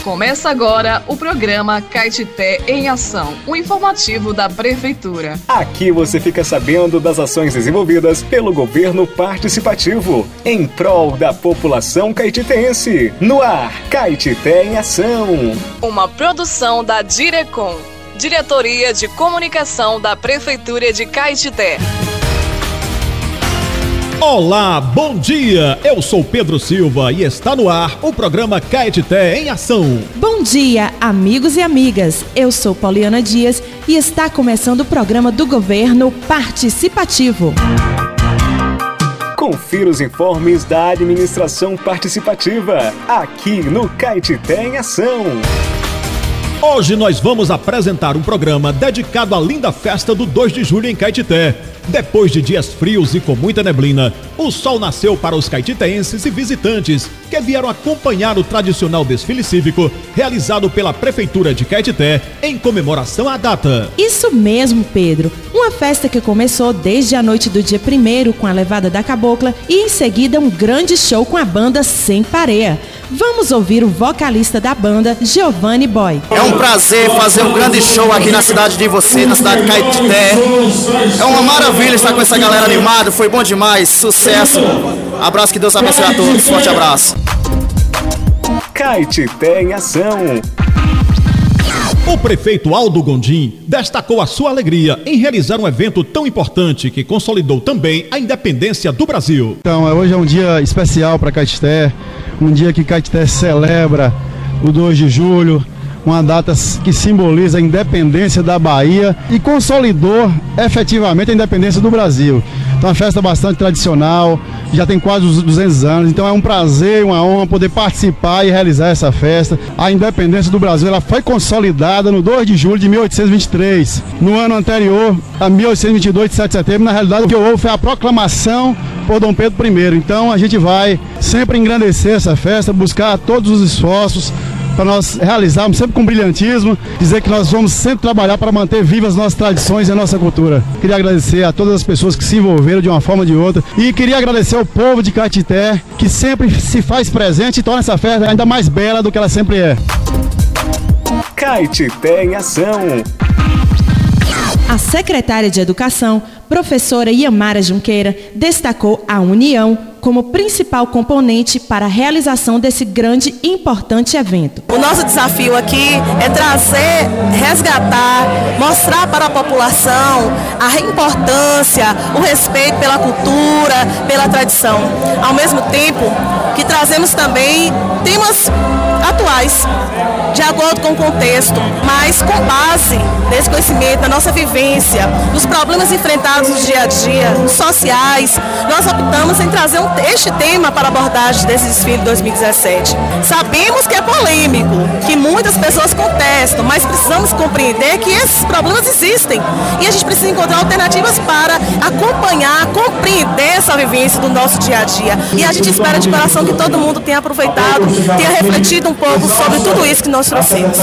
Começa agora o programa Caetité em Ação, um informativo da Prefeitura. Aqui você fica sabendo das ações desenvolvidas pelo governo participativo em prol da população caetitense. No ar, Caetité em Ação. Uma produção da Direcom, Diretoria de Comunicação da Prefeitura de Caetité. Olá, bom dia! Eu sou Pedro Silva e está no ar o programa Caetité em Ação. Bom dia, amigos e amigas. Eu sou Poliana Dias e está começando o programa do governo participativo. Confira os informes da administração participativa, aqui no Caetité em Ação. Hoje nós vamos apresentar um programa dedicado à linda festa do 2 de julho em Caetité. Depois de dias frios e com muita neblina, o sol nasceu para os caetitenses e visitantes que vieram acompanhar o tradicional desfile cívico realizado pela Prefeitura de Caetité em comemoração à data. Isso mesmo, Pedro. Uma festa que começou desde a noite do dia 1º com a levada da cabocla e em seguida um grande show com a banda Sem Pareia. Vamos ouvir o vocalista da banda, Giovanni Boy. É um prazer fazer um grande show aqui na cidade de você, na cidade de Caetité. É uma maravilha estar com essa galera animada, foi bom demais, sucesso. Abraço, que Deus abençoe a todos, forte abraço. Caetité em Ação. O prefeito Aldo Gondim destacou a sua alegria em realizar um evento tão importante que consolidou também a independência do Brasil. Então, hoje é um dia especial para Caetité, um dia que Caetité celebra o 2 de julho, uma data que simboliza a independência da Bahia e consolidou efetivamente a independência do Brasil. Então, é uma festa bastante tradicional, já tem quase os 200 anos, então é um prazer, uma honra poder participar e realizar essa festa. A independência do Brasil, ela foi consolidada no 2 de julho de 1823. No ano anterior, a 1822, de 7 de setembro, na realidade o que houve foi a proclamação por Dom Pedro I. Então, a gente vai sempre engrandecer essa festa, buscar todos os esforços para nós realizarmos sempre com brilhantismo, dizer que nós vamos sempre trabalhar para manter vivas as nossas tradições e a nossa cultura. Queria agradecer a todas as pessoas que se envolveram de uma forma ou de outra e queria agradecer ao povo de Caetité, que sempre se faz presente e torna essa festa ainda mais bela do que ela sempre é. Caetité em Ação. A secretária de Educação, professora Iamara Junqueira, destacou a união como principal componente para a realização desse grande e importante evento. O nosso desafio aqui é trazer, resgatar, mostrar para a população a importância, o respeito pela cultura, pela tradição. Ao mesmo tempo que trazemos também temas atuais, de acordo com o contexto, mas com base nesse conhecimento, na nossa vivência, nos problemas enfrentados no dia a dia, nos sociais, nós optamos em trazer este tema para a abordagem desse desfile de 2017. Sabemos que é polêmico, que muitas pessoas contestam, mas precisamos compreender que esses problemas existem e a gente precisa encontrar alternativas para acompanhar, compreender essa vivência do nosso dia a dia. E a gente espera de coração que todo mundo tenha aproveitado, tenha refletido um pouco sobre tudo isso que nós trouxemos.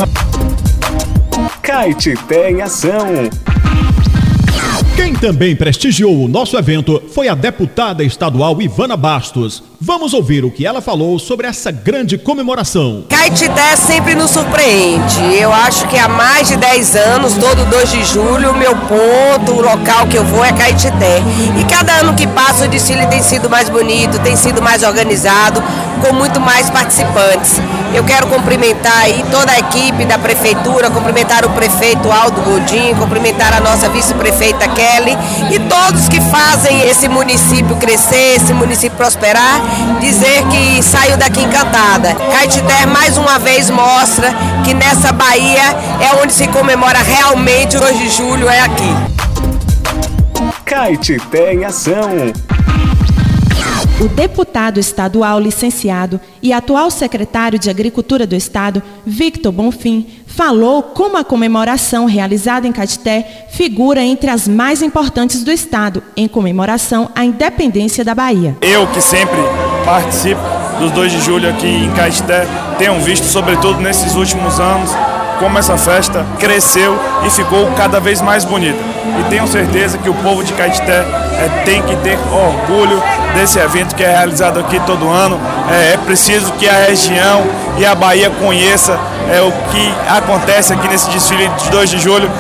Caetité em Ação. Quem também prestigiou o nosso evento foi a deputada estadual Ivana Bastos. Vamos ouvir o que ela falou sobre essa grande comemoração. Caetité sempre nos surpreende. Eu acho que há mais de 10 anos, todo 2 de julho, o meu ponto, o local que eu vou é Caetité. E cada ano que passa o desfile tem sido mais bonito, tem sido mais organizado, com muito mais participantes. Eu quero cumprimentar aí toda a equipe da prefeitura, cumprimentar o prefeito Aldo Gondim, cumprimentar a nossa vice-prefeita Kelly e todos que fazem esse município crescer, esse município prosperar, dizer que saio daqui encantada. Caetité mais uma vez mostra que nessa Bahia é onde se comemora realmente o 2 de julho, é aqui. Caetité em Ação. O deputado estadual licenciado e atual secretário de Agricultura do Estado, Victor Bonfim, falou como a comemoração realizada em Caetité figura entre as mais importantes do Estado, em comemoração à independência da Bahia. Eu, que sempre participo dos 2 de julho aqui em Caetité, tenho visto, sobretudo nesses últimos anos, como essa festa cresceu e ficou cada vez mais bonita. E tenho certeza que o povo de Caetité tem que ter orgulho desse evento que é realizado aqui todo ano. É preciso que a região e a Bahia conheça o que acontece aqui nesse desfile de 2 de julho.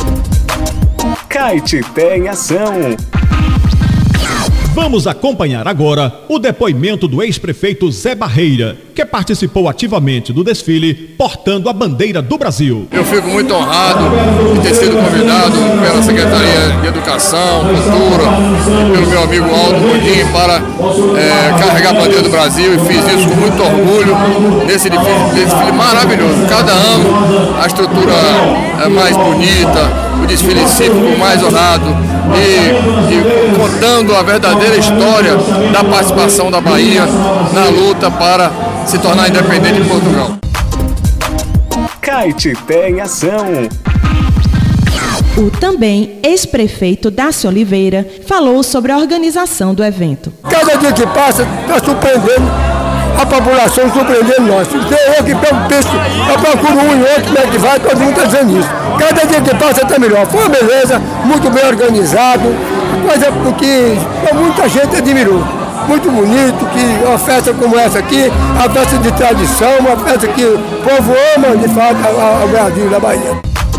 Caetité em ação. Vamos acompanhar agora o depoimento do ex-prefeito Zé Barreira, que participou ativamente do desfile portando a bandeira do Brasil. Eu fico muito honrado de ter sido convidado pela Secretaria de Educação, Cultura, pelo meu amigo Aldo Gondim para carregar a bandeira do Brasil, e fiz isso com muito orgulho nesse desfile maravilhoso. Cada ano a estrutura é mais bonita, o desfile cívico mais honrado e contando a verdadeira história da participação da Bahia na luta para se tornar independente de Portugal. Caetité em ação. O também ex-prefeito Dácio Oliveira falou sobre a organização do evento. Cada dia que passa está surpreendendo a população, surpreendendo nós. Eu que penso, eu procuro um e outro, como é que vai, todo mundo está dizendo isso. Cada dia que passa está melhor. Foi uma beleza, muito bem organizado, coisa que muita gente admirou. Muito bonito, que uma festa como essa aqui, a festa de tradição, uma festa que o povo ama de fato ao Brasil da Bahia.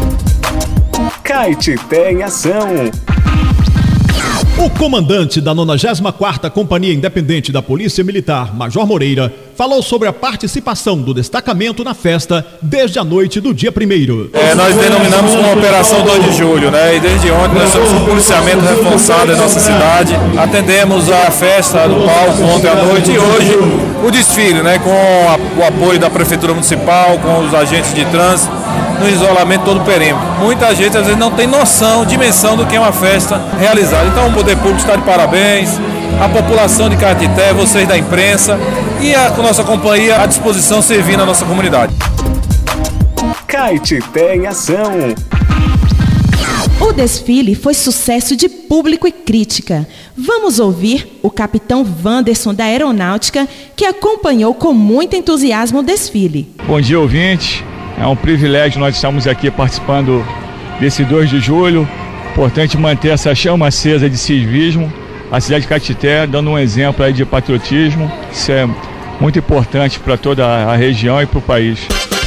Caetité em ação. O comandante da 94ª Companhia Independente da Polícia Militar, Major Moreira, falou sobre a participação do destacamento na festa desde a noite do dia 1º. Nós denominamos como Operação 2 de Julho, né? E desde ontem nós temos um policiamento reforçado em nossa cidade. Atendemos a festa do palco ontem à noite e hoje o desfile, né? Com o apoio da Prefeitura Municipal, com os agentes de trânsito, no isolamento todo o perímetro. Muita gente às vezes não tem noção, dimensão do que é uma festa realizada. Então o Poder Público está de parabéns, a população de Caetité, vocês da imprensa e a nossa companhia à disposição servindo a nossa comunidade. Caetité em ação. O desfile foi sucesso de público e crítica. Vamos ouvir o capitão Wanderson da Aeronáutica, que acompanhou com muito entusiasmo o desfile. Bom dia, ouvintes. É um privilégio nós estamos aqui participando desse 2 de julho. Importante manter essa chama acesa de civismo. A cidade de Caetité dando um exemplo aí de patriotismo. Isso é muito importante para toda a região e para o país.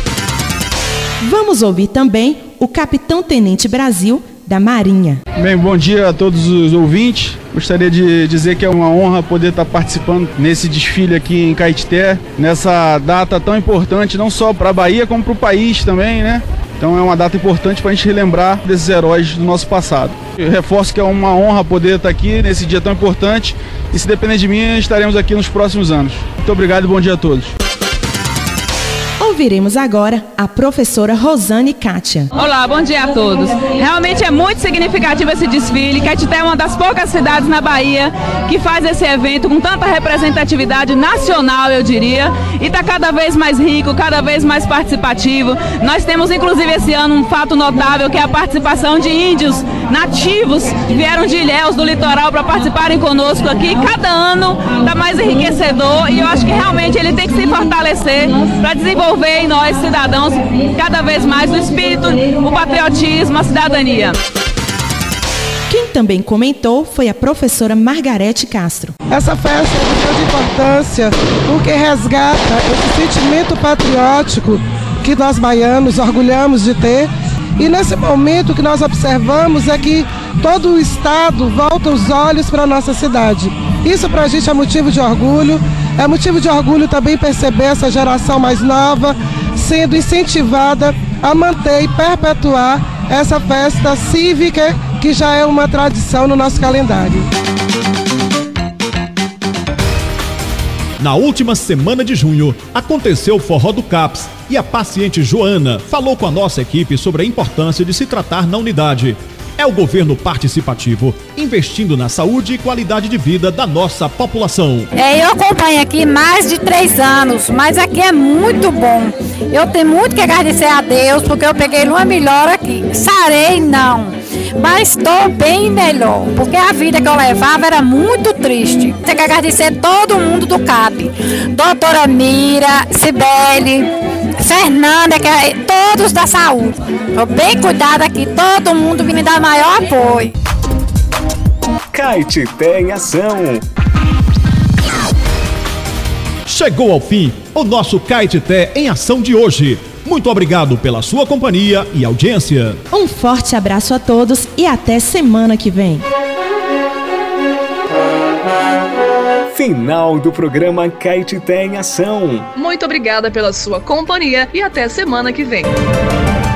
Vamos ouvir também o Capitão Tenente Brasil da Marinha. Bem, bom dia a todos os ouvintes. Gostaria de dizer que é uma honra poder estar participando nesse desfile aqui em Caetité, nessa data tão importante, não só para a Bahia, como para o país também, né? Então é uma data importante para a gente relembrar desses heróis do nosso passado. Eu reforço que é uma honra poder estar aqui nesse dia tão importante e, se depender de mim, estaremos aqui nos próximos anos. Muito obrigado e bom dia a todos. Ouviremos agora a professora Rosane Kátia. Olá, bom dia a todos. Realmente é muito significativo esse desfile. Caetité é uma das poucas cidades na Bahia que faz esse evento com tanta representatividade nacional, eu diria, e está cada vez mais rico, cada vez mais participativo. Nós temos, inclusive, esse ano um fato notável, que é a participação de índios nativos que vieram de Ilhéus, do litoral, para participarem conosco aqui. Cada ano está mais enriquecedor e eu acho que realmente ele tem que se fortalecer para desenvolver em nós, cidadãos, cada vez mais o espírito, o patriotismo, a cidadania. Quem também comentou foi a professora Margarete Castro. Essa festa é de grande importância porque resgata esse sentimento patriótico que nós baianos orgulhamos de ter. E nesse momento que nós observamos é que todo o estado volta os olhos para a nossa cidade. Isso para a gente é motivo de orgulho. É motivo de orgulho também perceber essa geração mais nova sendo incentivada a manter e perpetuar essa festa cívica que já é uma tradição no nosso calendário. Na última semana de junho, aconteceu o Forró do CAPS e a paciente Joana falou com a nossa equipe sobre a importância de se tratar na unidade. É o governo participativo, investindo na saúde e qualidade de vida da nossa população. Eu acompanho aqui mais de 3 anos, mas aqui é muito bom. Eu tenho muito que agradecer a Deus, porque eu peguei uma melhor aqui. Sarei não, mas estou bem melhor, porque a vida que eu levava era muito triste. Tenho que agradecer todo mundo do CAP, doutora Mira, Cibele, Fernanda, todos da saúde. Estou bem cuidada aqui, todo mundo me dá maior apoio. Caetité em Ação. Chegou ao fim o nosso Caetité em Ação de hoje. Muito obrigado pela sua companhia e audiência. Um forte abraço a todos e até semana que vem. Final do programa Caetité em Ação. Muito obrigada pela sua companhia e até semana que vem.